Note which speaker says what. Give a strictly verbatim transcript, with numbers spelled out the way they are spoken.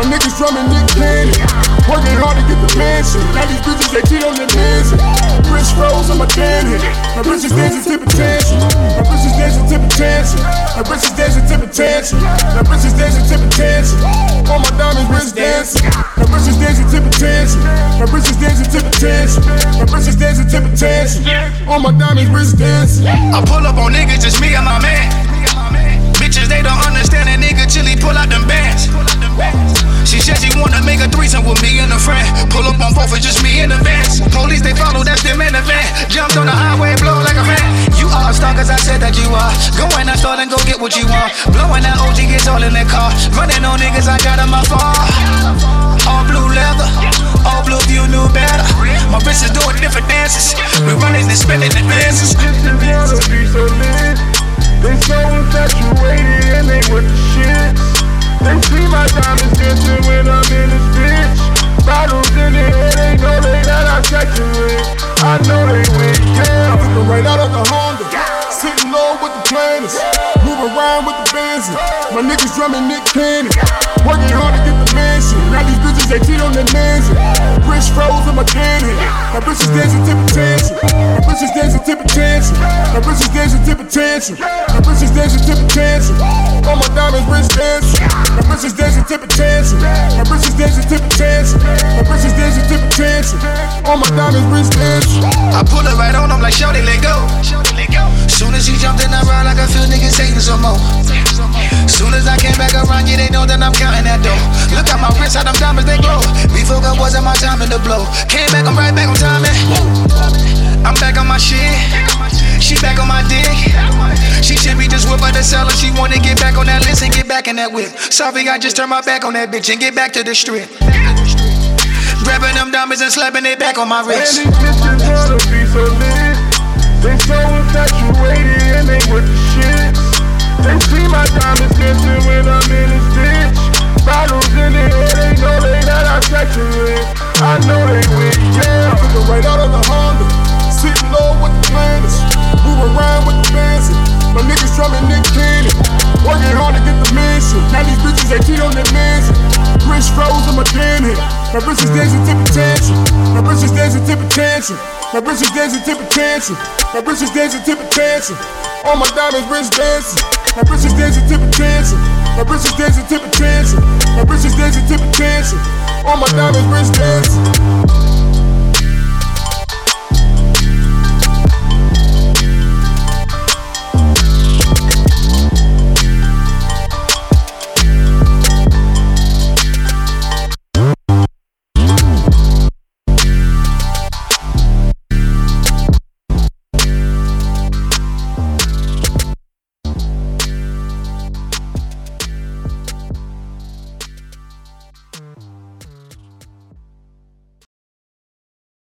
Speaker 1: My niggas drumming Nick Cannon. Working hard to get the mansion. Now these bitches, they cheat on their mansion. Wrist froze on my damn head. My bitches dancing tip attention. My bitches dancing tip attention. My bitches dancing tip attention. My bitches dancing tip attention. All my diamonds wrist dancing. My bitches dancing tip attention. My bitches dancing tip attention. My bitches dancing tip attention. All my diamonds wrist dancing.
Speaker 2: I pull up on niggas, just me and my man. Bitches, they don't understand that nigga till he pull out them bands. She said she wanna make a threesome with me and a friend. Pull up on both, it's just me in the vans. Police, they follow, that's them in the van. Jumped on the highway, blow like a fan. You are a star, cause I said that you are. Go in that store and go get what you want. Blowing that O G gets all in that car. Running on niggas, I got on my phone. All blue leather, all blue view, knew better. My bitches doing different dances. We running and spending advances.
Speaker 1: Bitches wanna be so lit. They so infatuated and they with the shit. They see my diamonds dancing when I'm in this bitch. Bottles in their head, they know they that I saturate. I know they with, yeah. Looking right out of the Honda, sitting low with the planners, moving around with the Benz. My niggas drumming Nick Cannon, working hard to get the mansion. Now these bitches, they cheat on their mansion. Wrist froze on my damn head. My bitches dancing tip attention. My bitches dancing tip attention. My bitches dancing tip attention. My bitches dancing tip attention. All my diamonds wrist dancing. My bitches dancing tip attention. My bitches dancing tip attention. My bitches dancing tip attention. All my diamonds wrist dancing.
Speaker 2: I pull it right on, I'm like, shorty, let go. Soon as she jumped in that ride, like I feel niggas hating some more. Soon as I came back around, yeah, they know that I'm counting that dough. Look at my wrist, how them diamonds, they glow. Before that wasn't my time in the blow. Came back, I'm right back on time, man. I'm back on my shit. She back on my dick. She should be just whip by the seller. She wanna get back on that list and get back in that whip. Sorry, I just turned my back on that bitch and get back to the strip. Grabbing them diamonds and slapping it back on my wrist.
Speaker 1: And these bitches wanna be so lit. They so infatuated and they with the shit. They see my diamonds dancing when I'm in this bitch. Bottles in their head, they know they that I saturate. I know they with, yeah. Looking right out of the Honda, sitting low with the planners, moving around with the Benz. My niggas drumming Nick Cannon, working hard to get the mansion. Now these bitches, they cheat on their mansion. Wrist froze on my damn head. My bitches dancing tip attention. My bitches dancing tip attention. My bitches dancing tip attention. My bitches dancing tip attention. All my diamonds wrist dancing. My bitches dancing tip attention. My bitches dancing tip attention. My bitches dancing tip attention. All my diamonds wrist dancing.